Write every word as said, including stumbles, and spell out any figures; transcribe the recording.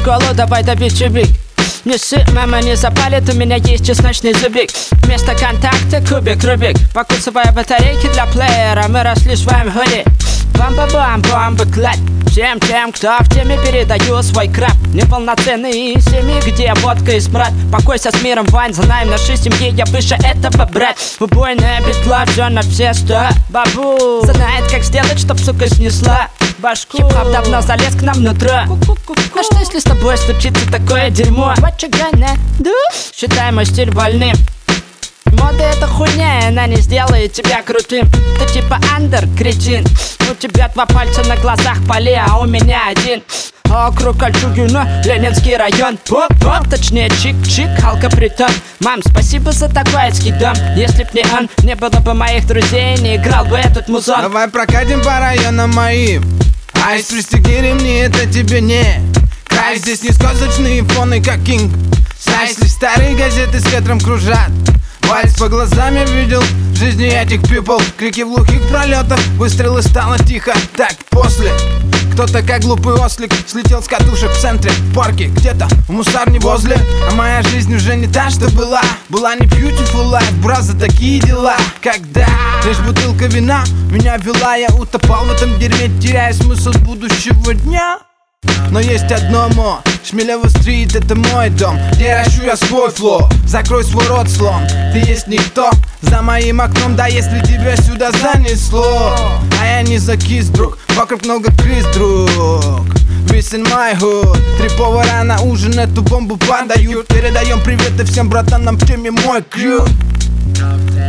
школу, давай добить чубик. Не ссы, мама, не запалит, у меня есть чесночный зубик. Вместо контакта кубик, рубик. Покусывая батарейки для плеера, мы росли с вами горе. Бам-ба-бам, бомбы-клад. Всем тем, кто в теме, передаю свой краб. Неполноценные семьи, где водка и смрад. Покойся с миром, Вань, знаем нашей семье, я выше этого, брат. Убойная битла, все на все сто. Бабу знает, как сделать, чтоб сука снесла башку. Хип-хоп давно залез к нам внутрь. А что если с тобой случится такое дерьмо? What you gonna do? Считай мой стиль больным. Мода это хуйня, и она не сделает тебя крутым. Ты типа андер, кретин. У тебя два пальца на глазах поли, а у меня один. Округ Кольчугино, Ленинский район. Поп-поп, точнее чик-чик, халка-притон. Мам, спасибо за такой адский дом. Если б не он, не было бы моих друзей, не играл бы этот музон. Давай прокатим по районам моим. Айс, пристегни ремни, это тебе не край. Здесь не сказочные фоны, как Кинг Сайс. Лишь старые газеты с ветром кружат. Вальс по глазам я видел в жизни этих people. Крики в глухих пролетах, выстрелы, стало тихо. Так, после кто-то, как глупый ослик, слетел с катушек в центре парки, где-то в мусорне возле. А моя жизнь уже не та, что была. Была не beautiful life, брат, за такие дела. Когда лишь бутылка вина меня вела, я утопал в этом дерьме, теряя смысл будущего дня. Но есть одно мо, Шмелево стрит, это мой дом, где ращу я свой флоу. Закрой свой рот, слон, ты есть никто за моим окном, да если тебя сюда занесло. А я не закис, друг, вокруг много крыс, друг. Весь in my hood. Три повара на ужин эту бомбу подают. Передаем приветы всем братанам в теме мой крю.